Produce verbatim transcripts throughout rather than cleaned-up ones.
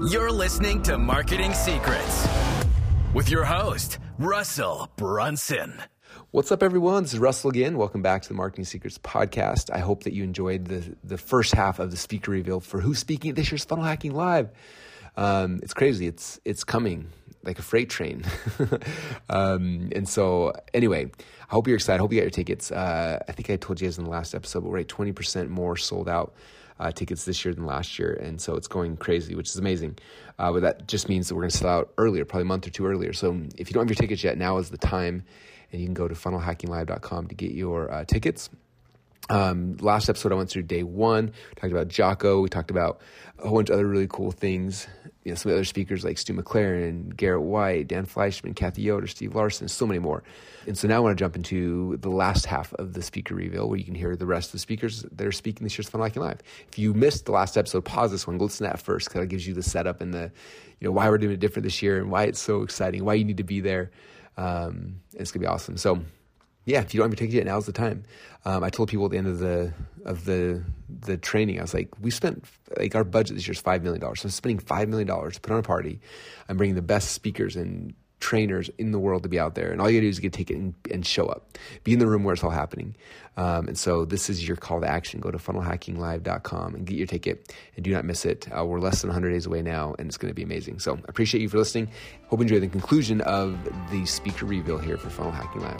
You're listening to Marketing Secrets with your host, Russell Brunson. What's up, everyone? This is Russell again. Welcome back to the Marketing Secrets podcast. I hope that you enjoyed the, the first half of the speaker reveal for who's speaking at this year's Funnel Hacking Live. Um, it's crazy. It's it's coming like a freight train. um, and so anyway, I hope you're excited. I hope you got your tickets. Uh, I think I told you guys in the last episode, but we're at twenty percent more sold out uh, tickets this year than last year. And so it's going crazy, which is amazing. Uh, but that just means that we're going to sell out earlier, probably a month or two earlier. So if you don't have your tickets yet, now is the time. And you can go to funnel hacking live dot com to get your uh, tickets. Um, last episode, I went through day one. We talked about Jocko. We talked about a whole bunch of other really cool things. You know, some of the other speakers like Stu McLaren, Garrett White, Dan Fleischman, Kathy Yoder, Steve Larson, so many more. And so now I want to jump into the last half of the speaker reveal where you can hear the rest of the speakers that are speaking this year's Funnel Hacking Live. If you missed the last episode, pause this one, go listen to that first because that gives you the setup and the, you know, why we're doing it different this year and why it's so exciting, why you need to be there. Um, it's going to be awesome. So yeah, if you don't have your ticket yet, now's the time. Um, I told people at the end of the of the the training, I was like, we spent, like our budget this year is five million dollars. So I'm spending five million dollars to put on a party. I'm bringing the best speakers and trainers in the world to be out there. And all you gotta do is get a ticket and, and show up. Be in the room where it's all happening. Um, and so this is your call to action. Go to funnel hacking live dot com and get your ticket and do not miss it. Uh, we're less than one hundred days away now and it's going to be amazing. So I appreciate you for listening. Hope you enjoy the conclusion of the speaker reveal here for Funnel Hacking Live.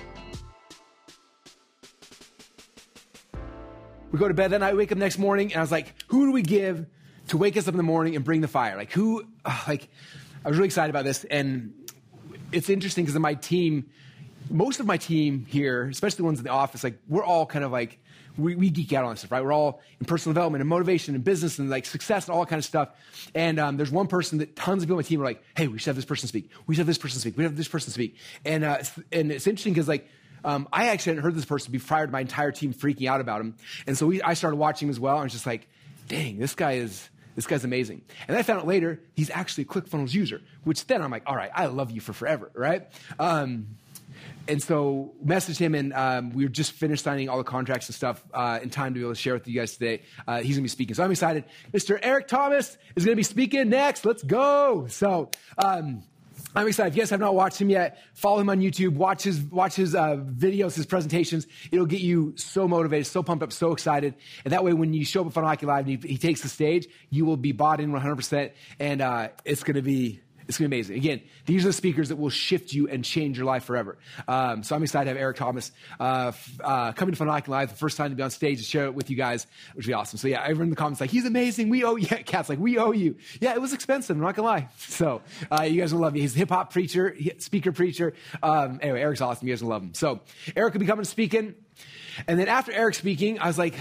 We go to bed that night, wake up next morning, and I was like, who do we give to wake us up in the morning and bring the fire? Like who, uh, like, I was really excited about this. And it's interesting because my team, most of my team here, especially the ones in the office, like we're all kind of like, we, we geek out on this stuff, right? We're all in personal development and motivation and business and like success and all that kind of stuff. And um, there's one person that tons of people on my team are like, hey, we should have this person speak. We should have this person speak. We should have this person speak. And, uh, it's, and it's interesting because like, Um, I actually hadn't heard this person be prior to my entire team freaking out about him. And so we, I started watching him as well. And I was just like, dang, this guy is, this guy's amazing. And then I found out later, he's actually a ClickFunnels user, which then I'm like, all right, I love you for forever, right? Um, and so messaged him and um, we were just finished signing all the contracts and stuff uh, in time to be able to share with you guys today. Uh, he's going to be speaking. So I'm excited. Mister Eric Thomas is going to be speaking next. Let's go. So, um, I'm excited. If you guys have not watched him yet, follow him on YouTube. Watch his watch his uh, videos, his presentations. It'll get you so motivated, so pumped up, so excited. And that way, when you show up at Funnel Hacking Live and he, he takes the stage, you will be bought in one hundred percent. And uh, it's going to be it's going to be amazing. Again, these are the speakers that will shift you and change your life forever. Um, so I'm excited to have Eric Thomas uh, f- uh, coming to Funnel Hacking Live, the first time to be on stage to share it with you guys, which would be awesome. So yeah, everyone in the comments like, he's amazing. We owe you. Yeah, Kat's like, we owe you. Yeah, it was expensive. I'm not going to lie. So uh, you guys will love you. He's a hip hop preacher, speaker preacher. Um, anyway, Eric's awesome. You guys will love him. So Eric will be coming speaking. And then after Eric speaking, I was like,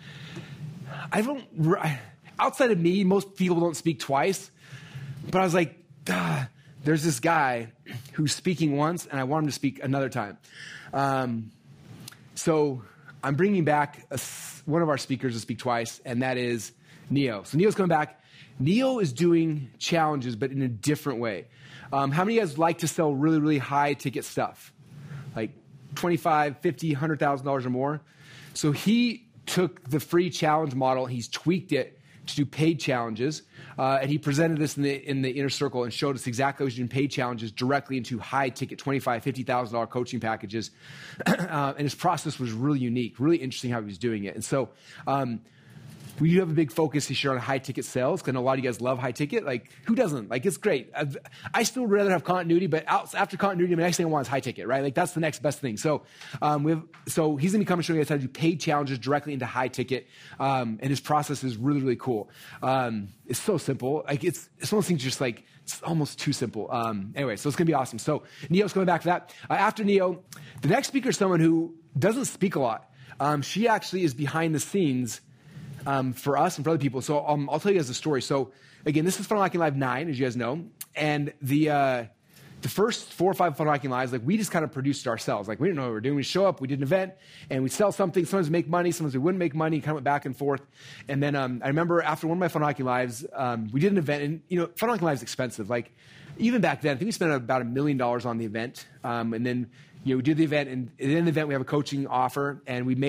I don't, outside of me, most people don't speak twice. But I was like, ah, there's this guy who's speaking once, and I want him to speak another time. Um, so I'm bringing back a, one of our speakers to speak twice, and that is Neo. So Neo's coming back. Neo is doing challenges, but in a different way. Um, how many of you guys like to sell really, really high ticket stuff? Like twenty-five, fifty, one hundred thousand dollars or more? So he took the free challenge model, he's tweaked it to do paid challenges, uh, and he presented this in the in the inner circle and showed us exactly how he's doing paid challenges directly into high ticket twenty-five thousand dollars, fifty thousand dollars coaching packages. uh, and his process was really unique, really interesting how he was doing it. And so um, we do have a big focus this year on high ticket sales, because I know a lot of you guys love high ticket. Like, who doesn't? Like, it's great. I've, I still rather have continuity, but out, after continuity, the next thing I want is high ticket, right? Like, that's the next best thing. So, um, we have, so he's going to be coming showing you guys how to do paid challenges directly into high ticket. Um, and his process is really, really cool. Um, it's so simple. Like, it's, it's one of those things just like, it's almost too simple. Um, anyway, so it's going to be awesome. So Neo's coming back for that. Uh, after Neo, the next speaker is someone who doesn't speak a lot. Um, she actually is behind the scenes Um, for us and for other people. So um, I'll tell you guys a story. So again, this is Funnel Hacking Live nine, as you guys know. And the uh, the first four or five Funnel Hacking Lives, like we just kind of produced it ourselves. Like we didn't know what we were doing. We show up, we did an event, and we'd sell something. Sometimes we make money, sometimes we wouldn't make money, kind of went back and forth. And then um, I remember after one of my Funnel Hacking Lives, um, we did an event. And, you know, Funnel Hacking Live is expensive. Like even back then, I think we spent about a million dollars on the event. Um, and then, you know, we did the event. And at the end of the event, we have a coaching offer. And we made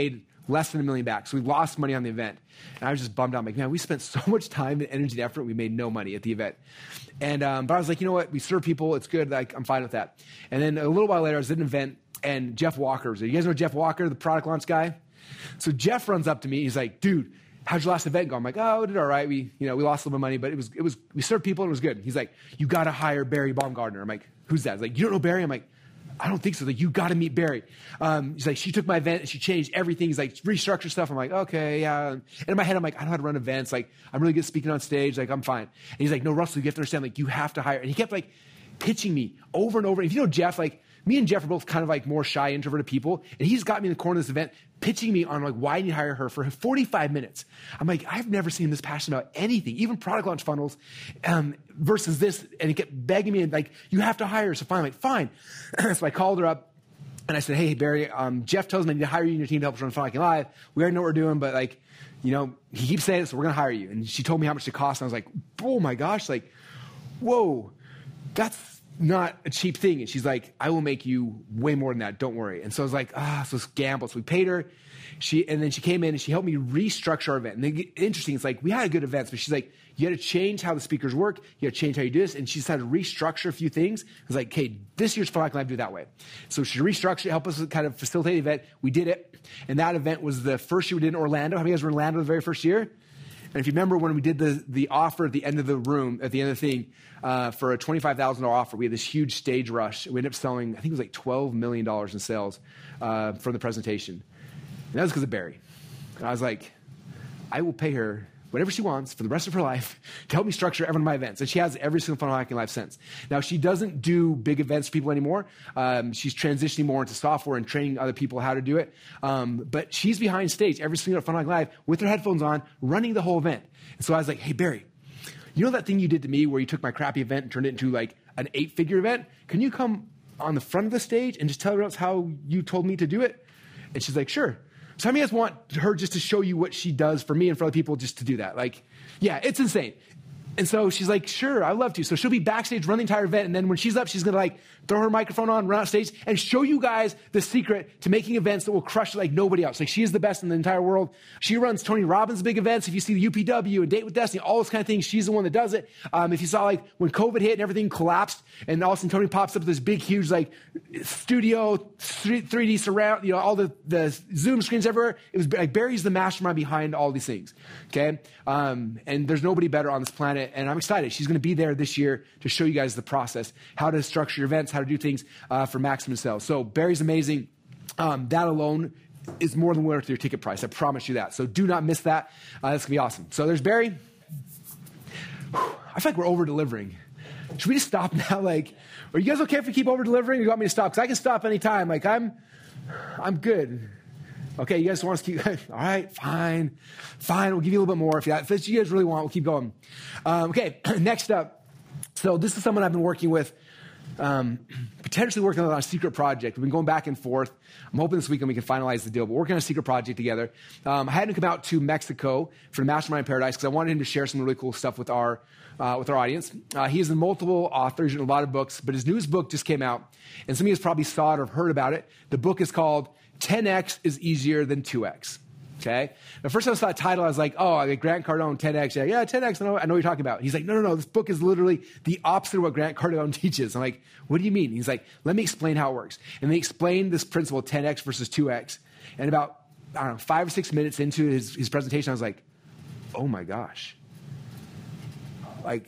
less than a million back. So we lost money on the event. And I was just bummed out. I'm like, man, we spent so much time and energy and effort. We made no money at the event. And, um, but I was like, you know what? We serve people. It's good. Like, I'm fine with that. And then a little while later, I was at an event and Jeff Walker was there. You guys know Jeff Walker, the product launch guy? So Jeff runs up to me. He's like, dude, how'd your last event go? I'm like, oh, it did all right. We, you know, we lost a little bit of money, but it was, it was, we served people and it was good. He's like, you got to hire Barry Baumgartner. I'm like, who's that? He's like, you don't know Barry? I'm like, I don't think so. Like, you got to meet Barry. Um, he's like, she took my event and she changed everything. He's like, restructure stuff. I'm like, okay, yeah. And in my head, I'm like, I know how to run events. Like, I'm really good at speaking on stage. Like, I'm fine. And he's like, no, Russell, you have to understand, like, you have to hire. And he kept like pitching me over and over. If you know Jeff, like, me and Jeff are both kind of like more shy, introverted people. And he's got me in the corner of this event, pitching me on like, why didn't you hire her for forty-five minutes? I'm like, I've never seen him this passionate about anything, even product launch funnels um, versus this. And he kept begging me and like, you have to hire her. So finally, I'm like, fine. So I called her up and I said, hey, Barry, um, Jeff tells me I need to hire you and your team to help us run Funnel Hacking Live. We already know what we're doing, but like, you know, he keeps saying it, so we're going to hire you. And she told me how much it cost. And I was like, oh my gosh, like, whoa, that's not a cheap thing. And she's like, I will make you way more than that. Don't worry. And so I was like, ah, so let's gamble. So we paid her. She, and then she came in and she helped me restructure our event. And then, interesting, it's like, we had good events, but she's like, you got to change how the speakers work. You got to change how you do this. And she decided to restructure a few things. I was like, okay, this year's Funnel Hacking Live, do it that way. So she restructured it, help us kind of facilitate the event. We did it. And that event was the first year we did in Orlando. How many of you guys were in Orlando the very first year? And if you remember when we did the, the offer at the end of the room, at the end of the thing, uh, for a twenty-five thousand dollars offer, we had this huge stage rush. We ended up selling, I think it was like twelve million dollars in sales uh, from the presentation. And that was because of Barry. And I was like, I will pay her whatever she wants for the rest of her life to help me structure every one of my events. And she has every single Funnel Hacking Live since. Now, she doesn't do big events for people anymore. Um, she's transitioning more into software and training other people how to do it. Um, but she's behind stage every single Funnel Hacking Live with her headphones on, running the whole event. And so I was like, hey, Barry, you know that thing you did to me where you took my crappy event and turned it into like an eight-figure event? Can you come on the front of the stage and just tell everyone else how you told me to do it? And she's like, sure. So how many of you guys want her just to show you what she does for me and for other people just to do that? Like, yeah, it's insane. And so she's like, sure, I'd love to. So she'll be backstage running the entire event. And then when she's up, she's going to like throw her microphone on, run out stage, and show you guys the secret to making events that will crush like nobody else. Like, she is the best in the entire world. She runs Tony Robbins' big events. If you see the U P W and Date with Destiny, all those kind of things, she's the one that does it. Um, if you saw like when COVID hit and everything collapsed, and all of a sudden Tony pops up with this big, huge like studio, three D surround, you know, all the, the Zoom screens everywhere. It was like Barry's the mastermind behind all these things. Okay. Um, and there's nobody better on this planet. And I'm excited. She's going to be there this year to show you guys the process, how to structure your events, how to do things uh, for maximum sales. So Barry's amazing. Um, that alone is more than worth your ticket price. I promise you that. So do not miss that. Uh, that's going to be awesome. So there's Barry. Whew, I feel like we're over-delivering. Should we just stop now? Like, are you guys okay if we keep over-delivering? Or do you want me to stop? Because I can stop anytime. Like, I'm, I'm good. Okay, you guys want us to keep, all right, fine, fine, we'll give you a little bit more. If you, if you guys really want, we'll keep going. Um, okay, next up. So this is someone I've been working with, um, potentially working on a secret project. We've been going back and forth. I'm hoping this weekend we can finalize the deal, but we're working on a secret project together. Um, I had him come out to Mexico for the Mastermind Paradise because I wanted him to share some really cool stuff with our uh, with our audience. Uh, he is a multiple author, he's written a lot of books, but his newest book just came out, and some of you guys probably saw it or heard about it. The book is called ten X is Easier Than two X. Okay? The first time I saw that title, I was like, oh, like Grant Cardone, ten X. Yeah, yeah, ten X, I know, I know what you're talking about. He's like, no, no, no, this book is literally the opposite of what Grant Cardone teaches. I'm like, what do you mean? He's like, let me explain how it works. And they explained this principle, ten X versus two X. And about, I don't know, five or six minutes into his, his presentation, I was like, oh my gosh. Like,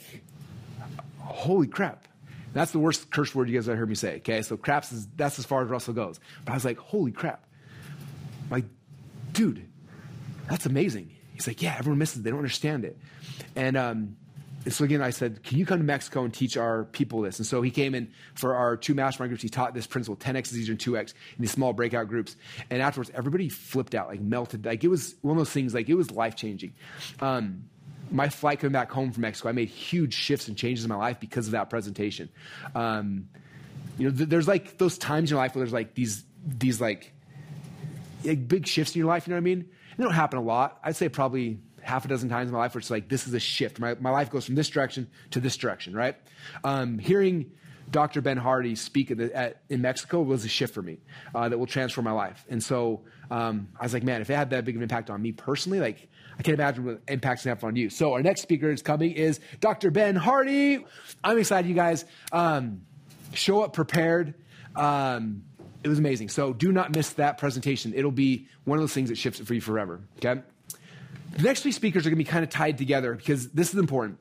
holy crap. That's the worst curse word you guys ever heard me say, okay? So craps is, that's as far as Russell goes. But I was like, holy crap. Like, dude, that's amazing. He's like, yeah, everyone misses it. They don't understand it. And, um, and so again, I said, can you come to Mexico and teach our people this? And so he came in for our two mastermind groups. He taught this principle, ten X is easier than two X, in these small breakout groups. And afterwards, everybody flipped out, like melted. Like it was one of those things, like it was life-changing. Um, my flight coming back home from Mexico, I made huge shifts and changes in my life because of that presentation. Um, you know, th- there's like those times in your life where there's like these, these like, like big shifts in your life, you know what I mean? They don't happen a lot. I'd say probably half a dozen times in my life where it's like, this is a shift. My, my life goes from this direction to this direction, right? Um, hearing Doctor Ben Hardy speak at the, at, in Mexico was a shift for me uh, that will transform my life. And so um, I was like, man, if it had that big of an impact on me personally, like I can't imagine what impact it's going to have on you. So our next speaker is coming is Doctor Ben Hardy. I'm excited, you guys. Um, show up prepared. Um, it was amazing. So do not miss that presentation. It'll be one of those things that shifts it for you forever. Okay. The next three speakers are going to be kind of tied together because this is important.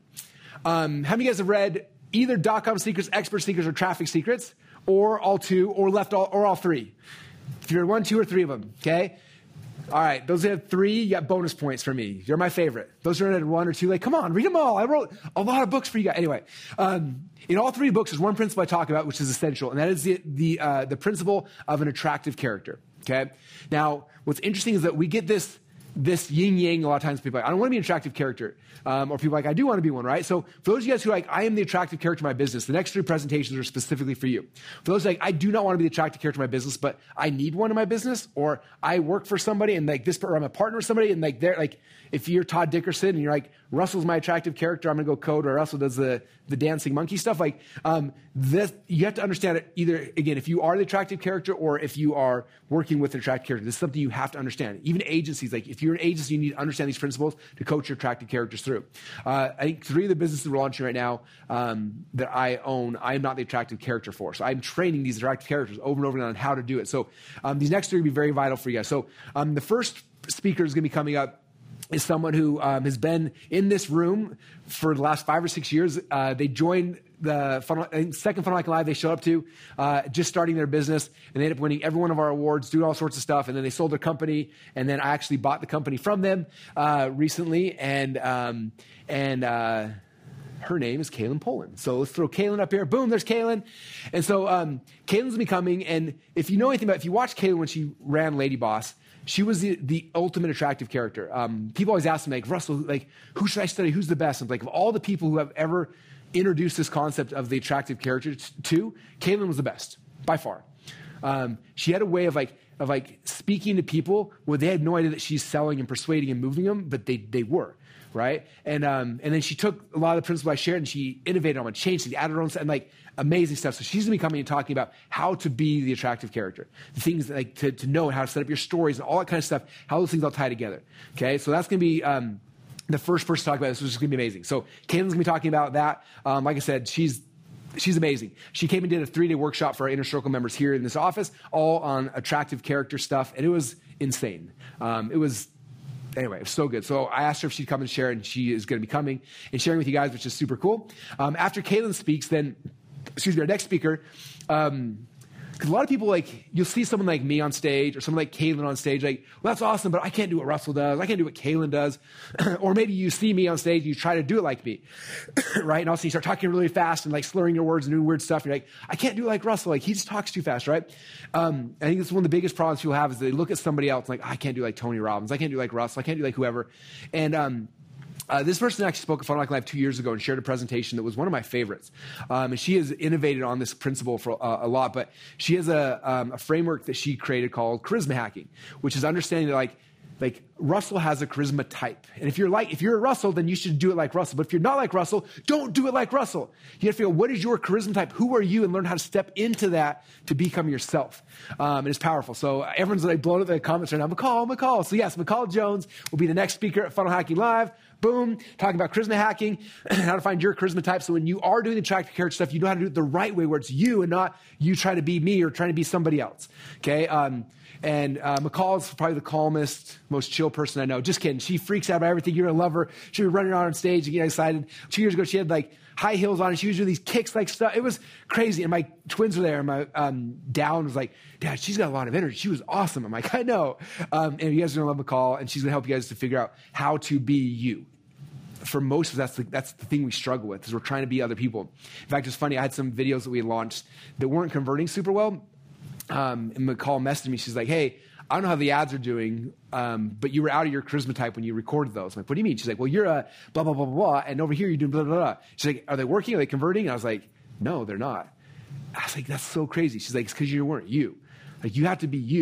Um, how many of you guys have read either dot-com secrets, expert secrets, or traffic secrets, or all two, or left all, or all three? If you're one, two, or three of them, okay? All right, those that have three, you got bonus points for me. You're my favorite. Those who are at one or two, like, come on, read them all. I wrote a lot of books for you guys. Anyway, um, in all three books, there's one principle I talk about, which is essential, and that is the the, uh, the principle of an attractive character, okay? Now, what's interesting is that we get this this yin-yang a lot of times. People are like, I don't want to be an attractive character. Um, or people are like, I do want to be one, right? So for those of you guys who are like, I am the attractive character in my business, the next three presentations are specifically for you. For those like, I do not want to be the attractive character in my business, but I need one in my business, or I work for somebody and like this, or I'm a partner with somebody and like they're like, if you're Todd Dickerson and you're like, Russell's my attractive character, I'm going to go code, or Russell does the, the dancing monkey stuff. Like, um, this, you have to understand it either, again, if you are the attractive character or if you are working with an attractive character. This is something you have to understand. Even agencies, like if you're an agency, you need to understand these principles to coach your attractive characters through. Uh, I think three of the businesses we're launching right now um, that I own, I am not the attractive character for. So I'm training these attractive characters over and over again on how to do it. So um, these next three will be very vital for you guys. So um, the first speaker is going to be coming up is someone who um, has been in this room for the last five or six years. Uh, they joined the Funnel, I think second Funnel Hacking Live they showed up to, uh, just starting their business, and they ended up winning every one of our awards, doing all sorts of stuff, and then they sold their company, and then I actually bought the company from them uh, recently, and um, and uh, her name is Kaylin Poland. So let's throw Kaylin up here. Boom, there's Kaylin. And so um, Kaylin's becoming, and if you know anything about, if you watch Kaylin when she ran Lady Boss, she was the, the ultimate attractive character. Um, people always ask me, like, Russell, like, who should I study? Who's the best? And like, of all the people who have ever introduced this concept of the attractive character t- to, Kaylin was the best, by far. Um, she had a way of like, of like speaking to people where they had no idea that she's selling and persuading and moving them, but they, they were. Right. And, um, and then she took a lot of the principles I shared and she innovated on them, changed it, added her own stuff, and like amazing stuff. So she's going to be coming and talking about how to be the attractive character, the things that, like to, to know how to set up your stories and all that kind of stuff, how those things all tie together. Okay. So that's going to be, um, the first person to talk about this, which is going to be amazing. So Kaylin's going to be talking about that. Um, like I said, she's, she's amazing. She came and did a three-day workshop for our Inner Circle members here in this office, all on attractive character stuff. And it was insane. Um, it was, Anyway, it was so good. So I asked her if she'd come and share, and she is going to be coming and sharing with you guys, which is super cool. Um, after Kaylin speaks, then, excuse me, our next speaker, um, because a lot of people, like, you'll see someone like me on stage or someone like Kaylin on stage, like, well, that's awesome, but I can't do what Russell does. I can't do what Kaylin does. Or maybe you see me on stage and you try to do it like me, right? And also you start talking really fast and like slurring your words and doing weird stuff. And you're like, I can't do it like Russell. Like, he just talks too fast, right? Um, I think it's one of the biggest problems people have is they look at somebody else like, I can't do like Tony Robbins. I can't do like Russell. I can't do like whoever. And, um, Uh, this person actually spoke at Funnel Hacking Live two years ago and shared a presentation that was one of my favorites. Um, and she has innovated on this principle for uh, a lot, but she has a, um, a framework that she created called charisma hacking, which is understanding that like, like Russell has a charisma type. And if you're like, if you're a Russell, then you should do it like Russell. But if you're not like Russell, don't do it like Russell. You have to figure out what is your charisma type? Who are you? And learn how to step into that to become yourself. Um, and it's powerful. So everyone's like blowing up the comments right now. McCall, McCall. So yes, McCall Jones will be the next speaker at Funnel Hacking Live. Boom, talking about charisma hacking, how to find your charisma type. So when you are doing the attractive character stuff, you know how to do it the right way, where it's you and not you trying to be me or trying to be somebody else. Okay. Um, and uh, McCall's probably the calmest, most chill person I know. Just kidding. She freaks out about everything. You're a lover. She'll be running around on stage and getting excited. Two years ago, she had like high heels on and she was doing these kicks like stuff. It was crazy. And my twins were there and my um, Down was like, Dad, she's got a lot of energy. She was awesome. I'm like, I know. Um, and you guys are going to love McCall, and she's going to help you guys to figure out how to be you. For most of us, that's the, that's the thing we struggle with, is we're trying to be other people. In fact, it's funny. I had some videos that we had launched that weren't converting super well. Um, and McCall messaged me. She's like, hey, I don't know how the ads are doing, um, but you were out of your charisma type when you recorded those. I'm like, what do you mean? She's like, well, you're a blah, blah, blah, blah, blah. And over here, you're doing blah, blah, blah. She's like, are they working? Are they converting? And I was like, no, they're not. I was like, that's so crazy. She's like, it's because you weren't you. Like, you have to be you.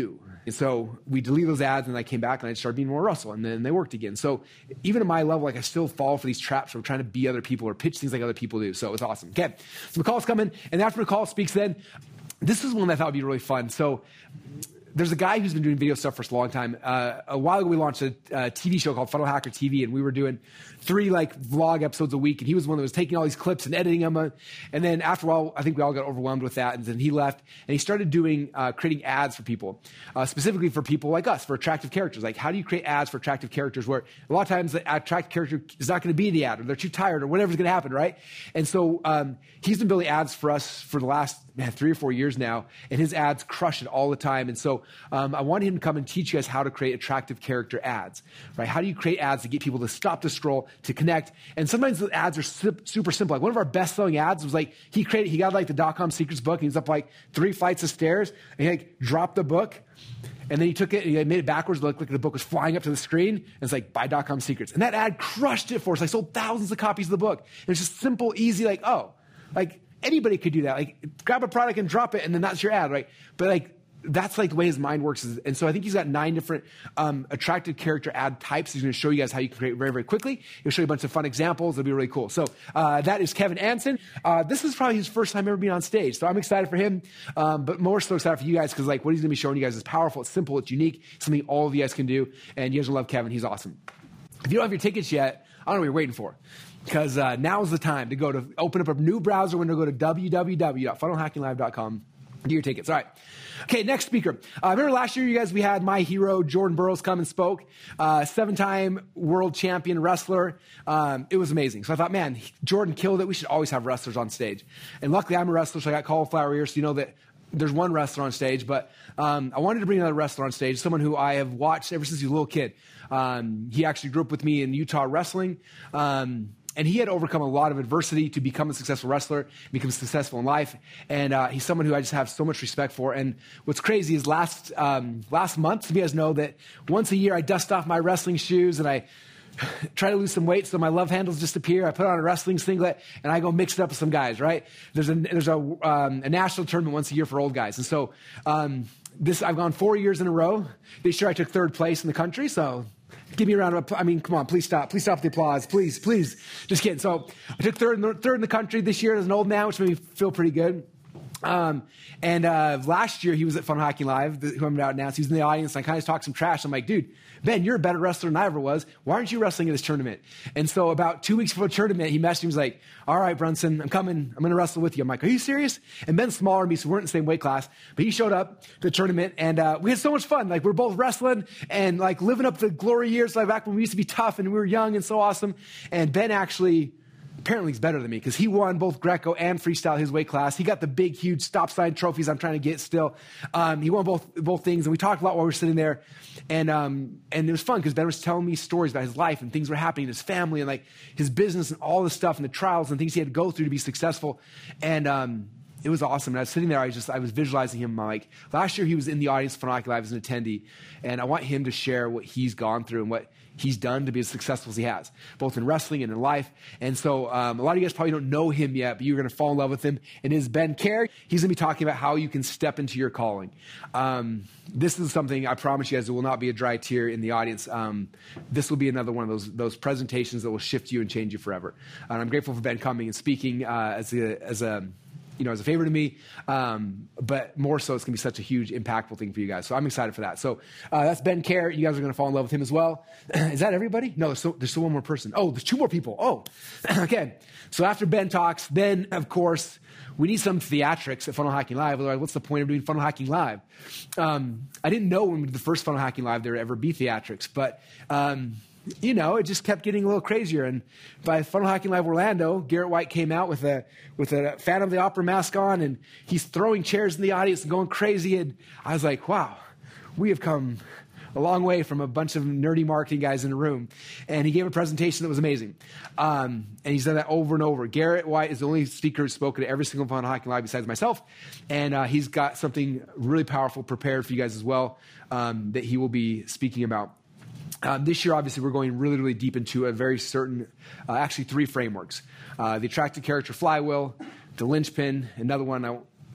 And so we deleted those ads, and I came back and I started being more Russell, and then they worked again. So even at my level, like I still fall for these traps where I'm trying to be other people or pitch things like other people do. So it's awesome. Okay, so McCall's coming, and after McCall speaks, then this is one that I thought would be really fun. So there's a guy who's been doing video stuff for a long time. Uh, a while ago, we launched a, a T V show called Funnel Hacker T V, and we were doing three like vlog episodes a week. And he was one that was taking all these clips and editing them. Uh, and then after a while, I think we all got overwhelmed with that. And then he left, and he started doing uh, creating ads for people, uh, specifically for people like us, for attractive characters. Like, how do you create ads for attractive characters? Where a lot of times the attractive character is not going to be the ad, or they're too tired, or whatever's going to happen, right? And so um, he's been building ads for us for the last man, three or four years now, and his ads crush it all the time. And so um, I wanted him to come and teach you guys how to create attractive character ads, right? How do you create ads to get people to stop the scroll, to connect? And sometimes the ads are super simple. Like one of our best-selling ads was like, he created, he got like the dot-com secrets book, and he was up like three flights of stairs, and he like dropped the book, and then he took it and he made it backwards, looked like the book was flying up to the screen, and it's like, buy dot-com secrets. And that ad crushed it for us. I sold thousands of copies of the book. And it's just simple, easy, like, oh, like, anybody could do that. Like, grab a product and drop it, and then that's your ad, right? But like, that's like the way his mind works. And so I think he's got nine different um, attractive character ad types. He's going to show you guys how you can create very, very quickly. He'll show you a bunch of fun examples. It'll be really cool. So uh, that is Kevin Anson. Uh, this is probably his first time ever being on stage. So I'm excited for him, um, but more so excited for you guys because like what he's going to be showing you guys is powerful. It's simple. It's unique. It's something all of you guys can do. And you guys will love Kevin. He's awesome. If you don't have your tickets yet, I don't know what you're waiting for. Because uh, now's the time to go to open up a new browser window, go to w w w dot funnel hacking live dot com, get your tickets. All right. Okay, next speaker. Uh, remember last year, you guys, we had my hero, Jordan Burroughs, come and spoke. Uh, seven-time world champion wrestler. Um, it was amazing. So I thought, man, Jordan killed it. We should always have wrestlers on stage. And luckily, I'm a wrestler, so I got cauliflower ears, so you know that there's one wrestler on stage. But um, I wanted to bring another wrestler on stage, someone who I have watched ever since he was a little kid. Um, he actually grew up with me in Utah wrestling. Um, And he had overcome a lot of adversity to become a successful wrestler, become successful in life. And uh, he's someone who I just have so much respect for. And what's crazy is last um, last month, you guys know that once a year I dust off my wrestling shoes and I try to lose some weight so my love handles disappear. I put on a wrestling singlet and I go mix it up with some guys, right? There's a, there's a, um, a national tournament once a year for old guys. And so um, this I've gone four years in a row. This year I took third place in the country, so... Give me a round of applause. I mean, come on, please stop. Please stop the applause. Please, please. Just kidding. So I took third in the, third in the country this year as an old man, which made me feel pretty good. Um, and uh, last year, he was at Funnel Hacking Live, who I'm about to announce. He was in the audience, and I kind of talked some trash. I'm like, dude, Ben, you're a better wrestler than I ever was. Why aren't you wrestling at this tournament? And so about two weeks before the tournament, he messaged me. He was like, all right, Brunson, I'm coming. I'm going to wrestle with you. I'm like, are you serious? And Ben's smaller than me, so we weren't in the same weight class. But he showed up to the tournament, and uh, we had so much fun. Like, we're both wrestling and, like, living up the glory years like back when we used to be tough and we were young and so awesome. And Ben actually... apparently he's better than me because he won both Greco and freestyle his weight class. He got the big, huge stop sign trophies I'm trying to get still. Um, he won both both things, and we talked a lot while we were sitting there. And um, and it was fun because Ben was telling me stories about his life and things were happening in his family and like his business and all the stuff and the trials and things he had to go through to be successful. And um, it was awesome. And I was sitting there, I was just I was visualizing him. Like last year, he was in the audience for Funnel Hacking Live as an attendee, and I want him to share what he's gone through and what he's done to be as successful as he has, both in wrestling and in life. And so um, a lot of you guys probably don't know him yet, but you're going to fall in love with him. And his Ben Kerr, he's going to be talking about how you can step into your calling. Um, this is something I promise you guys, there will not be a dry tear in the audience. Um, this will be another one of those those presentations that will shift you and change you forever. And I'm grateful for Ben coming and speaking uh, as a, as a you know, as a favor to me, um, but more so, it's going to be such a huge, impactful thing for you guys. So I'm excited for that. So uh, that's Ben Kerr. You guys are going to fall in love with him as well. Is that everybody? No, there's, so, there's still one more person. Oh, there's two more people. Oh, okay. So after Ben talks, then, of course, we need some theatrics at Funnel Hacking Live. Otherwise, what's the point of doing Funnel Hacking Live? Um, I didn't know when we did the first Funnel Hacking Live there would ever be theatrics, but... Um, you know, it just kept getting a little crazier. And by Funnel Hacking Live Orlando, Garrett White came out with a with a Phantom of the Opera mask on, and he's throwing chairs in the audience and going crazy. And I was like, wow, we have come a long way from a bunch of nerdy marketing guys in a room. And he gave a presentation that was amazing. Um, and he's done that over and over. Garrett White is the only speaker who's spoken at every single Funnel Hacking Live besides myself. And uh, he's got something really powerful prepared for you guys as well um, that he will be speaking about. Um, this year, obviously, we're going really, really deep into a very certain, uh, actually three frameworks. Uh, the attractive character flywheel, the linchpin, another one I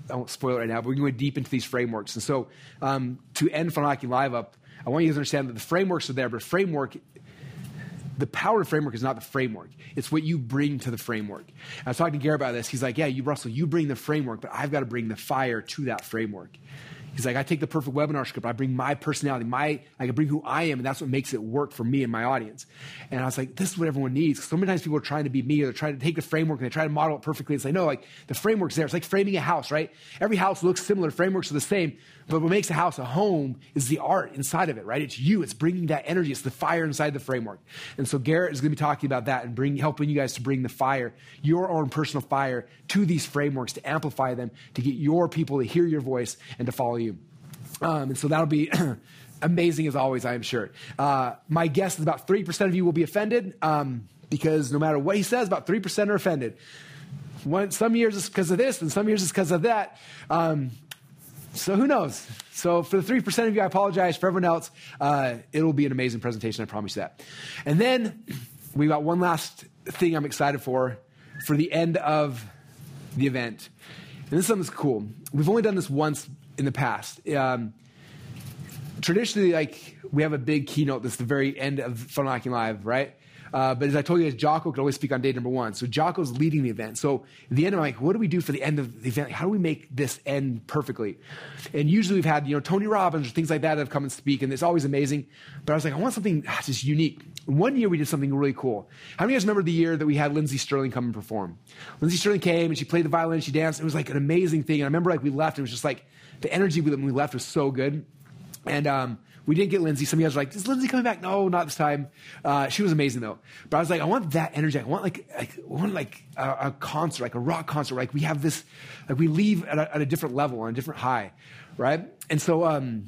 I won't spoil it right now, but we're going deep into these frameworks. And so um, to end Funnel Hacking Live up, I want you guys to understand that the frameworks are there, but framework, the power of the framework is not the framework. It's what you bring to the framework. I was talking to Garrett about this. He's like, yeah, you, Russell, you bring the framework, but I've got to bring the fire to that framework. He's like, I take the perfect webinar script. I bring my personality. My, I can bring who I am, and that's what makes it work for me and my audience. And I was like, this is what everyone needs. So many times people are trying to be me, or they're trying to take the framework and they try to model it perfectly. It's like, no, like the framework's there. It's like framing a house, right? Every house looks similar. Frameworks are the same. But what makes a house a home is the art inside of it, right? It's you. It's bringing that energy. It's the fire inside the framework. And so Garrett is going to be talking about that and bring, helping you guys to bring the fire, your own personal fire, to these frameworks, to amplify them, to get your people to hear your voice and to follow you. Um, and so that'll be amazing as always, I am sure. Uh, my guess is about three percent of you will be offended um, because no matter what he says, about three percent are offended. One, some years it's because of this, and some years it's because of that. Um, so who knows? So for the three percent of you, I apologize. For everyone else, uh, it'll be an amazing presentation, I promise you that. And then we got one last thing I'm excited for, for the end of the event. And this is something that's cool. We've only done this once in the past. Um, traditionally, like, we have a big keynote that's the very end of Funnel Hacking Live, right? Uh, but as I told you guys, Jocko could always speak on day number one. So Jocko's leading the event. So at the end, I'm like, what do we do for the end of the event? How do we make this end perfectly? And usually we've had, you know, Tony Robbins or things like that that have come and speak, and it's always amazing. But I was like, I want something ah, just unique. One year we did something really cool. How many of you guys remember the year that we had Lindsey Sterling come and perform? Lindsey Sterling came and she played the violin, she danced. It was like an amazing thing. And I remember like we left, it was just like, the energy when we left was so good. And um, we didn't get Lindsey. Some of you guys were like, is Lindsey coming back? No, not this time. Uh, she was amazing though. But I was like, I want that energy. I want like, like, I want like a, a concert, like a rock concert. Like we have this, like we leave at a, at a different level, on a different high, right? And so um,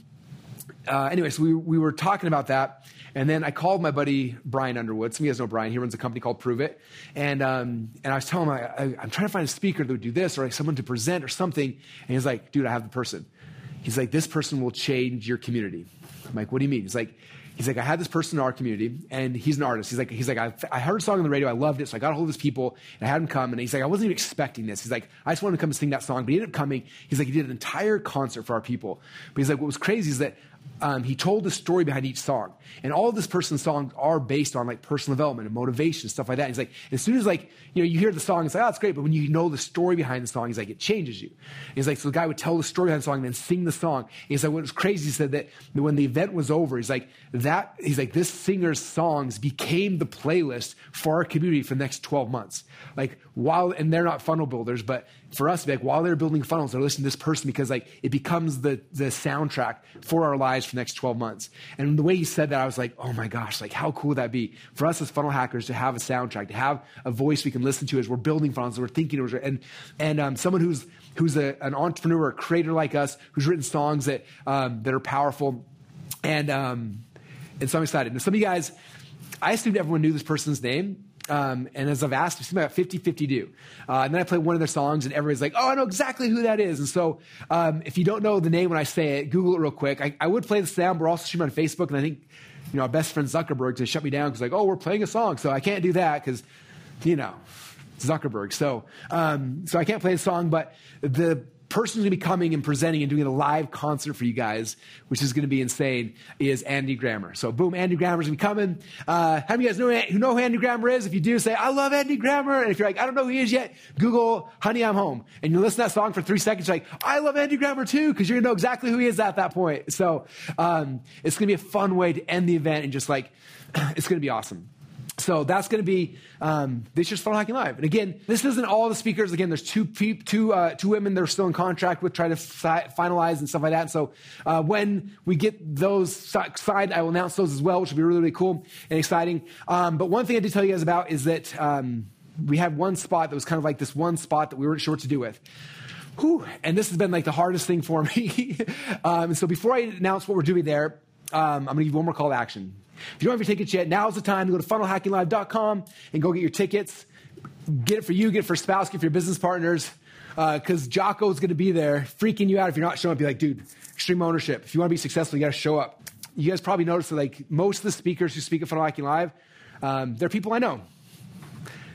uh, anyway, so we, we were talking about that. And then I called my buddy, Brian Underwood. Some of you guys know Brian. He runs a company called Prove It. And um, and I was telling him, I, I, I'm trying to find a speaker that would do this, or like someone to present or something. And he's like, dude, I have the person. He's like, this person will change your community. I'm like, what do you mean? He's like, he's like, I had this person in our community, and he's an artist. He's like, he's like, I, I heard a song on the radio, I loved it, so I got a hold of his people, and I had him come, and he's like, I wasn't even expecting this. He's like, I just wanted to come and sing that song, but he ended up coming. He's like, he did an entire concert for our people. But he's like, what was crazy is that Um, he told the story behind each song. And all of this person's songs are based on like personal development and motivation, stuff like that. He's like, as soon as like, you know, you hear the song, it's like, oh, it's great. But when you know the story behind the song, he's like, it changes you. And he's like, so the guy would tell the story behind the song and then sing the song. And he's like, what was crazy, he said that when the event was over, he's like, that, he's like, this singer's songs became the playlist for our community for the next twelve months. Like while, and they're not funnel builders, but for us, like while they're building funnels, they're listening to this person because like it becomes the the soundtrack for our lives for the next twelve months. And the way he said that, I was like, oh my gosh, like how cool would that be for us as funnel hackers to have a soundtrack, to have a voice we can listen to as we're building funnels, as we're thinking, and and um, someone who's who's a, an entrepreneur, a creator like us, who's written songs that um, that are powerful, and um, and so I'm excited. And some of you guys, I assumed everyone knew this person's name. Um, and as I've asked, it's about fifty-fifty do. Uh, and then I play one of their songs and everybody's like, oh, I know exactly who that is. And so um, if you don't know the name when I say it, Google it real quick. I, I would play the sound, but we're also streaming on Facebook. And I think, you know, our best friend Zuckerberg to shut me down because like, oh, we're playing a song. So I can't do that because, you know, Zuckerberg. So, um, so I can't play the song, but the person's going to be coming and presenting and doing a live concert for you guys, which is going to be insane, is Andy Grammer. So boom, Andy Grammer's going to be coming. Uh, how many of you guys know who know who Andy Grammer is? If you do, say, I love Andy Grammer. And if you're like, I don't know who he is yet, Google Honey, I'm Home. And you listen to that song for three seconds, you're like, I love Andy Grammer too, because you're going to know exactly who he is at that point. So um, it's going to be a fun way to end the event and just like, it's going to be awesome. So that's going to be um, this year's Funnel Hacking Live. And again, this isn't all the speakers. Again, there's two pe- two uh, two women that are still in contract with, trying to fi- finalize and stuff like that. And so uh, when we get those signed, I will announce those as well, which will be really, really cool and exciting. Um, but one thing I did tell you guys about is that um, we had one spot that was kind of like this one spot that we weren't sure what to do with. Whew. And this has been like the hardest thing for me. um, so before I announce what we're doing there, um, I'm going to give you one more call to action. If you don't have your tickets yet, now's the time to go to funnel hacking live dot com and go get your tickets. Get it for you, get it for spouse, get it for your business partners, because uh, Jocko is going to be there freaking you out if you're not showing up. Be like, dude, extreme ownership. If you want to be successful, you got to show up. You guys probably noticed that like most of the speakers who speak at Funnel Hacking Live, um, they're people I know.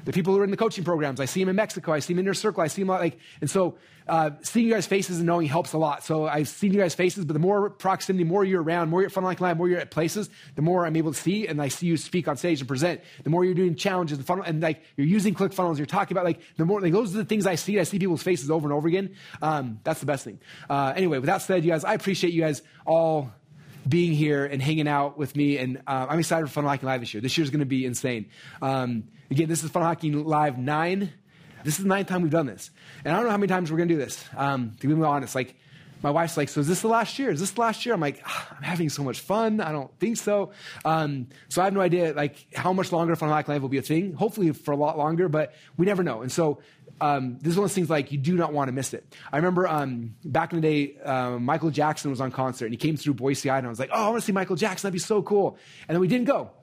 the people who are in the coaching programs. I see them in Mexico. I see them in Inner Circle. I see them a lot, like, and so uh, seeing you guys' faces and knowing helps a lot. So I've seen you guys' faces, but the more proximity, more you're around, more you're at Funnel Hacking Live, more you're at places, the more I'm able to see, and I see you speak on stage and present. The more you're doing challenges and funnel, and like you're using ClickFunnels, you're talking about like the more, like those are the things I see. I see people's faces over and over again. Um, that's the best thing. Uh, anyway, with that said, you guys, I appreciate you guys all being here and hanging out with me, and uh, I'm excited for Funnel Hacking Live this year. This year's going to be insane. Um, again, this is Funnel Hacking Live nine. This is the ninth time we've done this, and I don't know how many times we're going to do this. Um, to be honest, like my wife's like, "So is this the last year? Is this the last year?" I'm like, ah, "I'm having so much fun. I don't think so." Um, so I have no idea like how much longer Funnel Hacking Live will be a thing. Hopefully for a lot longer, but we never know. And so. Um, this is one of those things like you do not want to miss it. I remember um, back in the day, uh, Michael Jackson was on concert, and he came through Boise, Idaho. I was like, oh, I want to see Michael Jackson. That'd be so cool. And then we didn't go.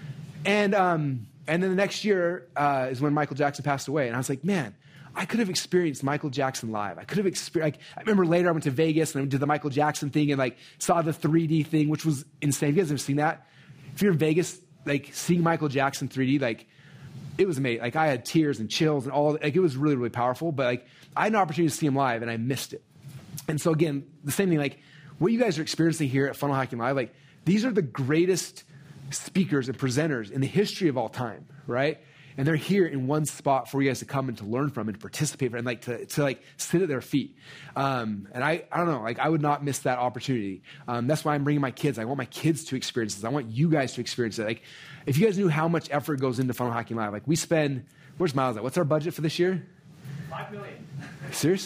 And um, and then the next year uh, is when Michael Jackson passed away. And I was like, man, I could have experienced Michael Jackson live. I could have experienced, like, I remember later I went to Vegas and I did the Michael Jackson thing and like saw the three D thing, which was insane. Have you guys ever seen that? If you're in Vegas, like seeing Michael Jackson three D, like, it was amazing. Like I had tears and chills and all, like it was really, really powerful, but like I had an opportunity to see him live and I missed it. And so again, the same thing, like what you guys are experiencing here at Funnel Hacking Live, like these are the greatest speakers and presenters in the history of all time, right? And they're here in one spot for you guys to come and to learn from and to participate from and like to, to like sit at their feet. Um, and I, I don't know, like I would not miss that opportunity. Um, that's why I'm bringing my kids. I want my kids to experience this. I want you guys to experience it. Like if you guys knew how much effort goes into Funnel Hacking Live, like we spend, where's Miles at? What's our budget for this year? Five million. Serious?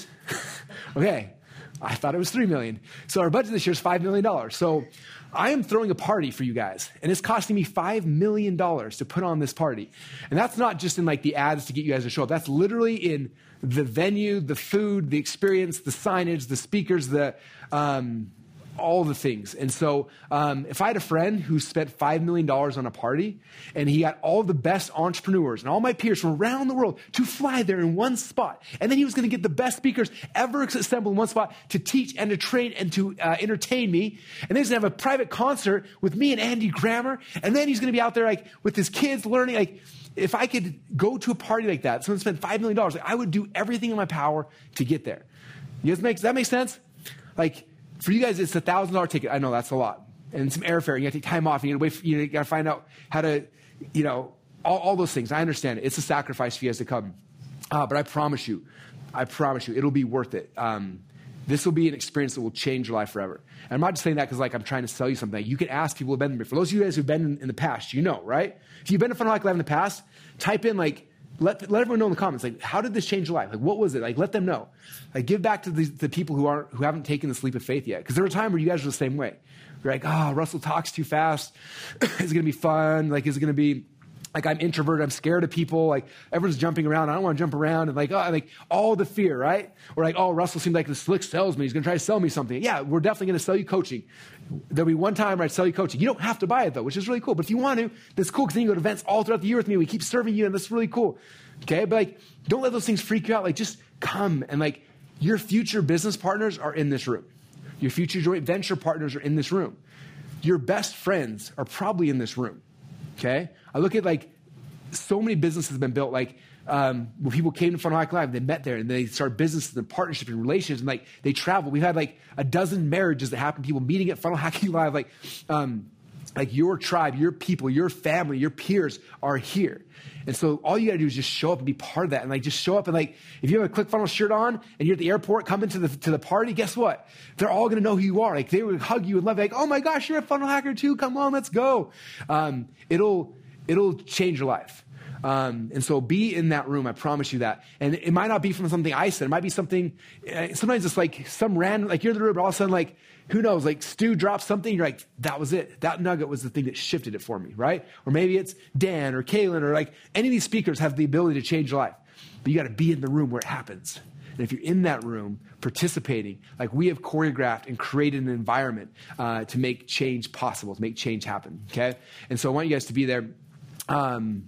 Okay. I thought it was three million. So our budget this year is five million dollars. So I am throwing a party for you guys, and it's costing me five million dollars to put on this party. And that's not just in like the ads to get you guys to show up. That's literally in the venue, the food, the experience, the signage, the speakers, the um, all the things. And so um, if I had a friend who spent five million dollars on a party and he got all the best entrepreneurs and all my peers from around the world to fly there in one spot, and then he was going to get the best speakers ever assembled in one spot to teach and to train and to uh, entertain me, and then he's going to have a private concert with me and Andy Grammer, and then he's going to be out there like with his kids learning. Like if I could go to a party like that, someone spent five million dollars, like, I would do everything in my power to get there. You guys make, does that make sense? Like, for you guys, it's a thousand dollar ticket. I know that's a lot, and some airfare. You got to take time off. And you got to wait. For, you got to find out how to, you know, all, all those things. I understand it. It's a sacrifice for you guys to come, uh, but I promise you, I promise you, it'll be worth it. Um, this will be an experience that will change your life forever. And I'm not just saying that because like I'm trying to sell you something. You can ask people who've been there. For those of you guys who've been in, in the past, you know, right? If you've been to Funnel Hacking Live in the past, type in like. Let, let everyone know in the comments, like, how did this change your life? Like, what was it? Like, let them know. Like, give back to the, the people who aren't, who haven't taken the leap of faith yet. Because there was a time where you guys were the same way. You're like, oh, Russell talks too fast. Is it going to be fun? Like, is it going to be, like, I'm introverted. I'm scared of people. Like, everyone's jumping around. I don't want to jump around. And like, oh, like, all the fear, right? Or like, oh, Russell seems like the slick salesman. He's going to try to sell me something. Yeah, we're definitely going to sell you coaching. There'll be one time where I'd sell you coaching. You don't have to buy it, though, which is really cool. But if you want to, that's cool because then you go to events all throughout the year with me. We keep serving you, and that's really cool. Okay, but like, don't let those things freak you out. Like, just come and like, your future business partners are in this room. Your future joint venture partners are in this room. Your best friends are probably in this room. Okay, I look at like, so many businesses have been built. Like, um, when people came to Funnel Hacking Live, they met there and they started businesses and partnerships and relationships, and like they travel. We've had like a dozen marriages that happen. People meeting at Funnel Hacking Live. Like, um, like your tribe, your people, your family, your peers are here. And so all you got to do is just show up and be part of that. And like, just show up and like, if you have a ClickFunnels shirt on and you're at the airport coming to the, to the party, guess what? They're all going to know who you are. Like, they would hug you and love you. Like, oh my gosh, you're a funnel hacker too. Come on, let's go. Um, it'll, it'll change your life. Um, and so be in that room. I promise you that. And it might not be from something I said. It might be something, uh, sometimes it's like some random, like you're in the room, but all of a sudden, like, who knows, like Stu drops something. You're like, that was it. That nugget was the thing that shifted it for me, right? Or maybe it's Dan or Kaylin or like any of these speakers have the ability to change your life. But you got to be in the room where it happens. And if you're in that room participating, like we have choreographed and created an environment uh, to make change possible, to make change happen, okay? And so I want you guys to be there. Um,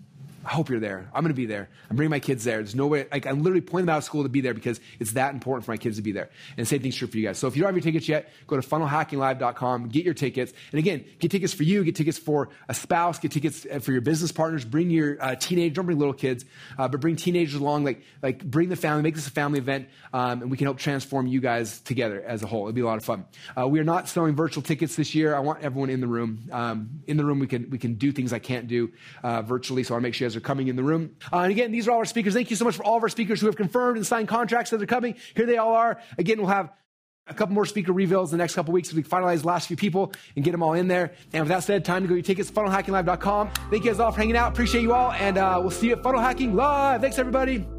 I hope you're there. I'm going to be there. I'm bringing my kids there. There's no way, like I'm literally pointing them out of school to be there because it's that important for my kids to be there. And the same thing's true for you guys. So if you don't have your tickets yet, go to funnel hacking live dot com, get your tickets. And again, get tickets for you, get tickets for a spouse, get tickets for your business partners, bring your uh, teenagers, don't bring little kids, uh, but bring teenagers along, like, like bring the family, make this a family event, um, and we can help transform you guys together as a whole. It'll be a lot of fun. Uh, we are not selling virtual tickets this year. I want everyone in the room. Um, in the room, we can, we can do things I can't do uh, virtually, so I want to make sure you guys are coming in the room. Uh, and again, these are all our speakers. Thank you so much for all of our speakers who have confirmed and signed contracts that are coming. Here they all are. Again, we'll have a couple more speaker reveals in the next couple weeks as we finalize the last few people and get them all in there. And with that said, time to go get your tickets, funnel hacking live dot com. Thank you guys all for hanging out. Appreciate you all. And uh, we'll see you at Funnel Hacking Live. Thanks, everybody.